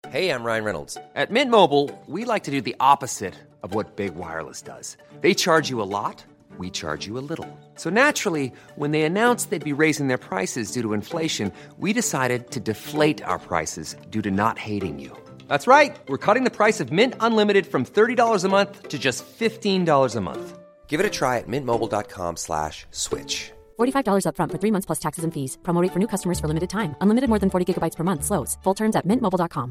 Hey, I'm Ryan Reynolds. At Mint Mobile, we like to do the opposite of what Big Wireless does. They charge you a lot, we charge you a little. So naturally, when they announced they'd be raising their prices due to inflation, we decided to deflate our prices due to not hating you. That's right. We're cutting the price of Mint Unlimited from $30 a month to just $15 a month. Give it a try at mintmobile.com/switch. $45 up front for 3 months plus taxes and fees. Promo rate for new customers for limited time. Unlimited more than 40 gigabytes per month. Slows full terms at mintmobile.com.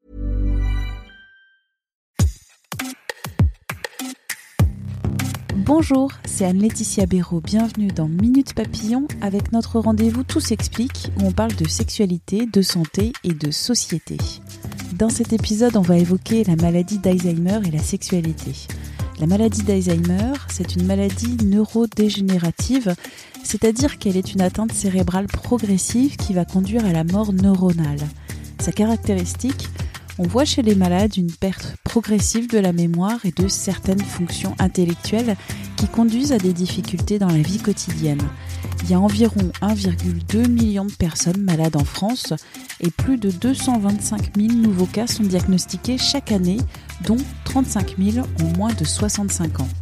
Bonjour, c'est Anne-Laetitia Béraud. Bienvenue dans Minute Papillon avec notre rendez-vous Tout s'explique où on parle de sexualité, de santé et de société. Dans cet épisode, on va évoquer la maladie d'Alzheimer et la sexualité. La maladie d'Alzheimer, c'est une maladie neurodégénérative, c'est-à-dire qu'elle est une atteinte cérébrale progressive qui va conduire à la mort neuronale. Sa caractéristique, on voit chez les malades une perte progressive de la mémoire et de certaines fonctions intellectuelles qui conduisent à des difficultés dans la vie quotidienne. Il y a environ 1,2 million de personnes malades en France et plus de 225 000 nouveaux cas sont diagnostiqués chaque année, dont 35 000 ont moins de 65 ans.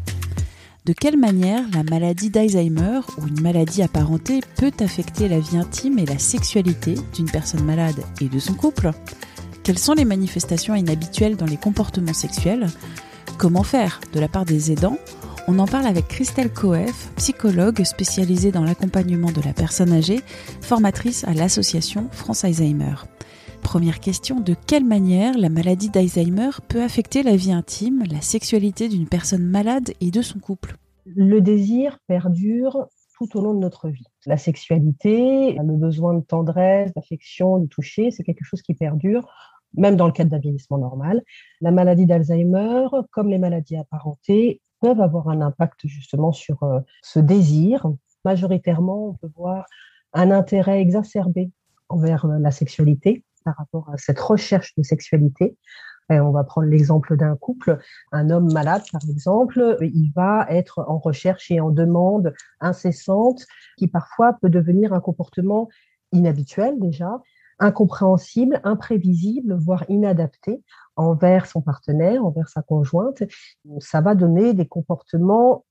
De quelle manière la maladie d'Alzheimer ou une maladie apparentée peut affecter la vie intime et la sexualité d'une personne malade et de son couple ? Quelles sont les manifestations inhabituelles dans les comportements sexuels ? Comment faire de la part des aidants ? On en parle avec Christelle Coef, psychologue spécialisée dans l'accompagnement de la personne âgée, formatrice à l'association France Alzheimer. Première question, de quelle manière la maladie d'Alzheimer peut affecter la vie intime, la sexualité d'une personne malade et de son couple ? Le désir perdure tout au long de notre vie. La sexualité, le besoin de tendresse, d'affection, de toucher, c'est quelque chose qui perdure, même dans le cadre d'un vieillissement normal. La maladie d'Alzheimer, comme les maladies apparentées, peuvent avoir un impact justement sur ce désir. Majoritairement, on peut voir un intérêt exacerbé envers la sexualité par rapport à cette recherche de sexualité. Et on va prendre l'exemple d'un couple, un homme malade par exemple, il va être en recherche et en demande incessante qui parfois peut devenir un comportement inhabituel déjà, incompréhensible, imprévisible, voire inadapté envers son partenaire, envers sa conjointe. Ça va donner des comportements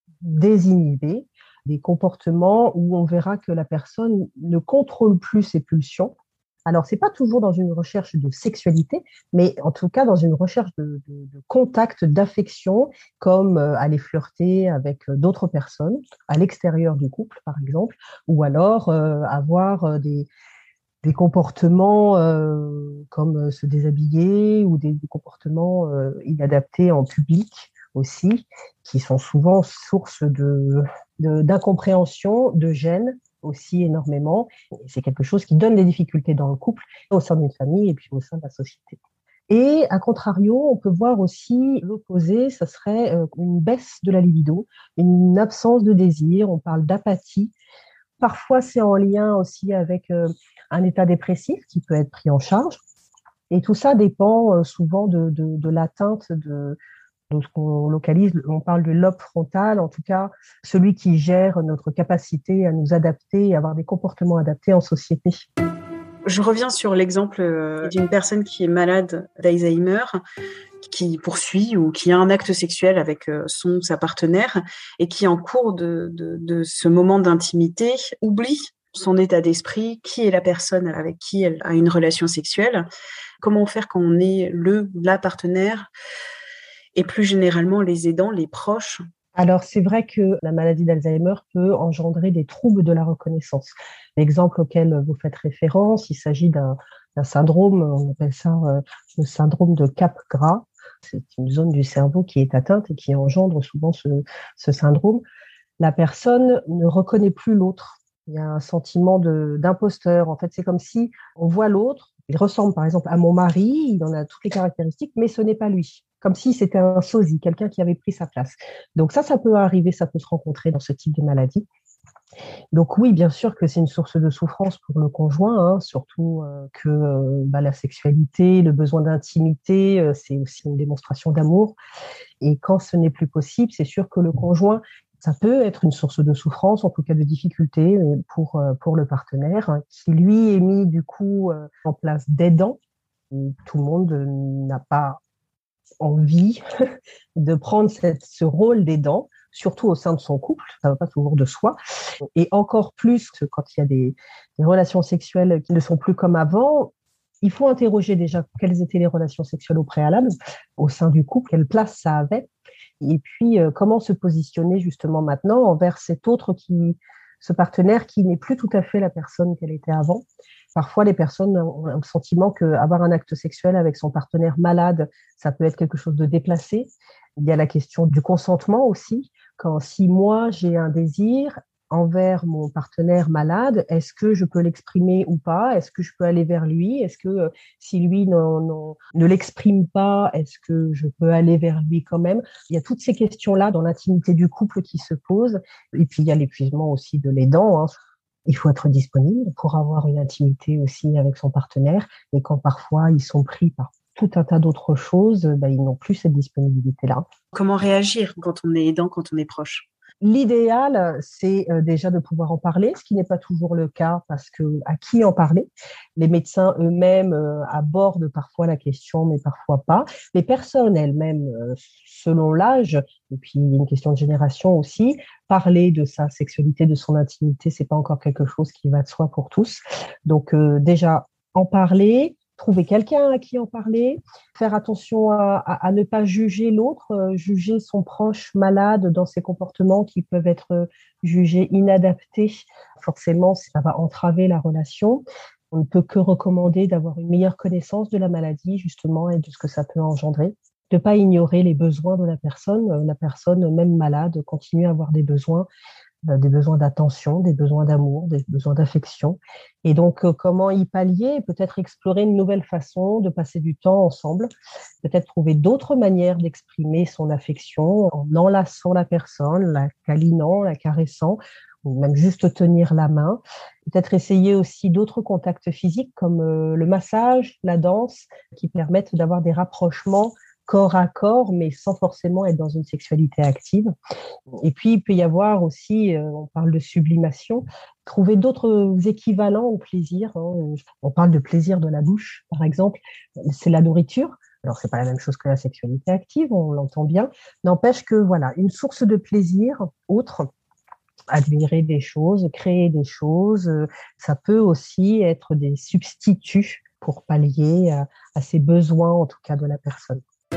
désinhibés, des comportements où on verra que la personne ne contrôle plus ses pulsions. Alors, c'est pas toujours dans une recherche de sexualité, mais en tout cas dans une recherche de contact, d'affection, comme aller flirter avec d'autres personnes à l'extérieur du couple, par exemple, ou alors avoir des comportements comme se déshabiller ou des comportements inadaptés en public aussi, qui sont souvent source d'incompréhension, de gêne aussi énormément. Et c'est quelque chose qui donne des difficultés dans le couple, au sein d'une famille et puis au sein de la société. Et à contrario, on peut voir aussi l'opposé, ça serait une baisse de la libido, une absence de désir, on parle d'apathie. Parfois, c'est en lien aussi avec un état dépressif qui peut être pris en charge. Et tout ça dépend souvent de l'atteinte de ce qu'on localise, on parle de lobe frontal, en tout cas celui qui gère notre capacité à nous adapter et avoir des comportements adaptés en société. Je reviens sur l'exemple d'une personne qui est malade d'Alzheimer, qui poursuit ou qui a un acte sexuel avec sa partenaire et qui, en cours de ce moment d'intimité, oublie son état d'esprit, qui est la personne avec qui elle a une relation sexuelle, comment faire quand on est la partenaire et plus généralement les aidants, les proches. Alors, c'est vrai que la maladie d'Alzheimer peut engendrer des troubles de la reconnaissance. L'exemple auquel vous faites référence, il s'agit d'un syndrome, on appelle ça le syndrome de Capgras. C'est une zone du cerveau qui est atteinte et qui engendre souvent ce syndrome. La personne ne reconnaît plus l'autre. Il y a un sentiment d'imposteur. En fait, c'est comme si on voit l'autre, il ressemble par exemple à mon mari, il en a toutes les caractéristiques, mais ce n'est pas lui. Comme si c'était un sosie, quelqu'un qui avait pris sa place. Donc ça peut arriver, ça peut se rencontrer dans ce type de maladie. Donc oui, bien sûr que c'est une source de souffrance pour le conjoint, surtout que la sexualité, le besoin d'intimité, c'est aussi une démonstration d'amour. Et quand ce n'est plus possible, c'est sûr que le conjoint, ça peut être une source de souffrance, en tout cas de difficulté pour le partenaire, qui lui est mis du coup en place d'aidant. Tout le monde n'a pas envie de prendre ce rôle d'aidant, surtout au sein de son couple, ça ne va pas toujours de soi, et encore plus quand il y a des relations sexuelles qui ne sont plus comme avant. Il faut interroger déjà quelles étaient les relations sexuelles au préalable, au sein du couple, quelle place ça avait, et puis comment se positionner justement maintenant envers ce partenaire qui n'est plus tout à fait la personne qu'elle était avant. Parfois, les personnes ont le sentiment qu'avoir un acte sexuel avec son partenaire malade, ça peut être quelque chose de déplacé. Il y a la question du consentement aussi. Si moi, j'ai un désir envers mon partenaire malade, est-ce que je peux l'exprimer ou pas? Est-ce que je peux aller vers lui? Est-ce que si lui ne l'exprime pas, est-ce que je peux aller vers lui quand même? Il y a toutes ces questions-là dans l'intimité du couple qui se posent. Et puis, il y a l'épuisement aussi de l'aidant. Il faut être disponible pour avoir une intimité aussi avec son partenaire. Et quand parfois, ils sont pris par tout un tas d'autres choses, ils n'ont plus cette disponibilité-là. Comment réagir quand on est aidant, quand on est proche? L'idéal, c'est déjà de pouvoir en parler, ce qui n'est pas toujours le cas parce que à qui en parler? Les médecins eux-mêmes abordent parfois la question, mais parfois pas. Les personnes elles-mêmes, selon l'âge, et puis il y a une question de génération aussi, parler de sa sexualité, de son intimité, c'est pas encore quelque chose qui va de soi pour tous. Donc déjà, en parler, trouver quelqu'un à qui en parler, faire attention à ne pas juger l'autre, juger son proche malade dans ses comportements qui peuvent être jugés inadaptés. Forcément, ça va entraver la relation. On ne peut que recommander d'avoir une meilleure connaissance de la maladie, justement, et de ce que ça peut engendrer. De ne pas ignorer les besoins de la personne. La personne, même malade, continue à avoir des besoins d'attention, des besoins d'amour, des besoins d'affection. Et donc, comment y pallier? Peut-être explorer une nouvelle façon de passer du temps ensemble, peut-être trouver d'autres manières d'exprimer son affection en enlaçant la personne, la câlinant, la caressant, ou même juste tenir la main. Peut-être essayer aussi d'autres contacts physiques comme le massage, la danse, qui permettent d'avoir des rapprochements corps à corps, mais sans forcément être dans une sexualité active. Et puis, il peut y avoir aussi, on parle de sublimation, trouver d'autres équivalents au plaisir. On parle de plaisir de la bouche, par exemple, c'est la nourriture. Alors, c'est pas la même chose que la sexualité active, on l'entend bien. N'empêche que, voilà, une source de plaisir autre, admirer des choses, créer des choses, ça peut aussi être des substituts pour pallier à ces besoins, en tout cas, de la personne.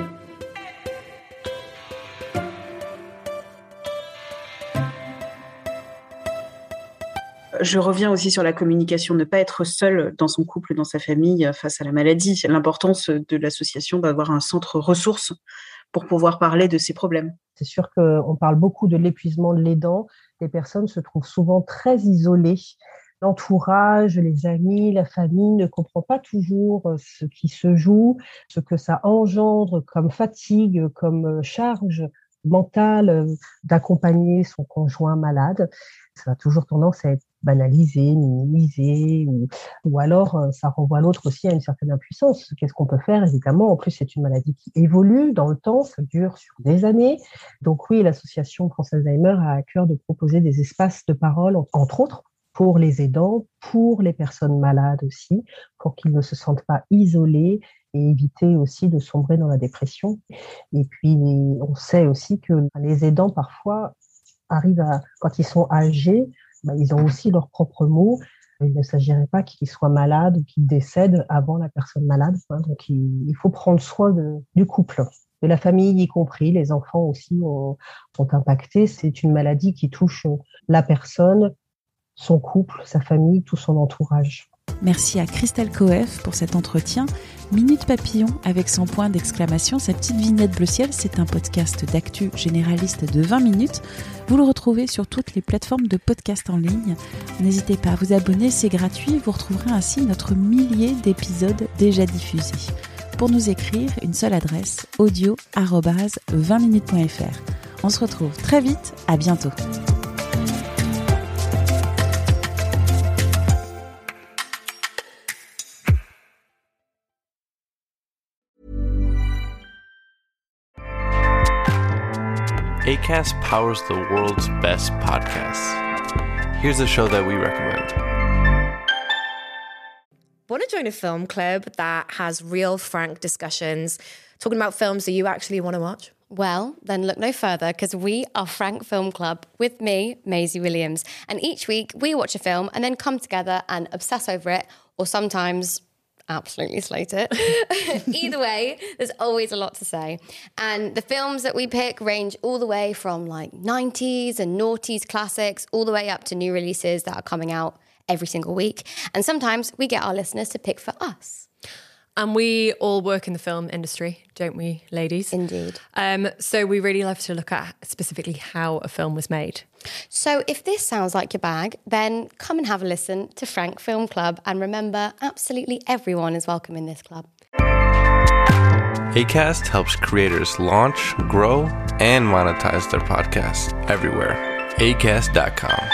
Je reviens aussi sur la communication, ne pas être seul dans son couple, dans sa famille, face à la maladie. L'importance de l'association d'avoir un centre ressources pour pouvoir parler de ses problèmes. C'est sûr qu'on parle beaucoup de l'épuisement de l'aidant. Les personnes se trouvent souvent très isolées. L'entourage, les amis, la famille ne comprend pas toujours ce qui se joue, ce que ça engendre comme fatigue, comme charge mentale d'accompagner son conjoint malade. Ça a toujours tendance à être banalisé, minimisé, ou alors ça renvoie l'autre aussi à une certaine impuissance. Qu'est-ce qu'on peut faire? Évidemment, en plus, c'est une maladie qui évolue dans le temps, ça dure sur des années. Donc oui, l'association France Alzheimer a à cœur de proposer des espaces de parole, entre autres, pour les aidants, pour les personnes malades aussi, pour qu'ils ne se sentent pas isolés et éviter aussi de sombrer dans la dépression. Et puis, on sait aussi que les aidants, parfois, arrivent quand ils sont âgés, ils ont aussi leurs propres mots. Il ne s'agirait pas qu'ils soient malades ou qu'ils décèdent avant la personne malade. Donc, il faut prendre soin du couple, de la famille y compris. Les enfants aussi sont impactés. C'est une maladie qui touche la personne, son couple, sa famille, tout son entourage. Merci à Christelle Coef pour cet entretien. Minute Papillon avec son point d'exclamation, sa petite vignette bleu ciel, c'est un podcast d'actu généraliste de 20 minutes. Vous le retrouvez sur toutes les plateformes de podcast en ligne. N'hésitez pas à vous abonner, c'est gratuit. Vous retrouverez ainsi notre millier d'épisodes déjà diffusés. Pour nous écrire, une seule adresse, audio@20minutes.fr. On se retrouve très vite, à bientôt. Acast powers the world's best podcasts. Here's a show that we recommend. Want to join a film club that has real, frank discussions, talking about films that you actually want to watch? Well, then look no further, because we are Frank Film Club with me, Maisie Williams. And each week we watch a film and then come together and obsess over it, or sometimes absolutely slate it. Either way, there's always a lot to say. And the films that we pick range all the way from like 90s and noughties classics, all the way up to new releases that are coming out every single week. And sometimes we get our listeners to pick for us. And we all work in the film industry, don't we, ladies? Indeed. So we really love to look at specifically how a film was made. So if this sounds like your bag, then come and have a listen to Frank Film Club. And remember, absolutely everyone is welcome in this club. Acast helps creators launch, grow, and monetize their podcasts everywhere. Acast.com.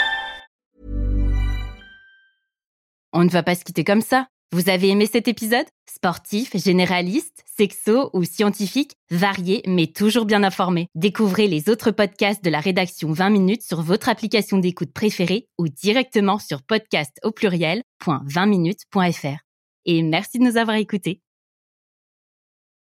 On ne va pas se quitter comme ça. Vous avez aimé cet épisode ? Sportif, généraliste, sexo ou scientifique, varié mais toujours bien informé. Découvrez les autres podcasts de la rédaction 20 minutes sur votre application d'écoute préférée ou directement sur podcast@20minutes.fr. Et merci de nous avoir écoutés.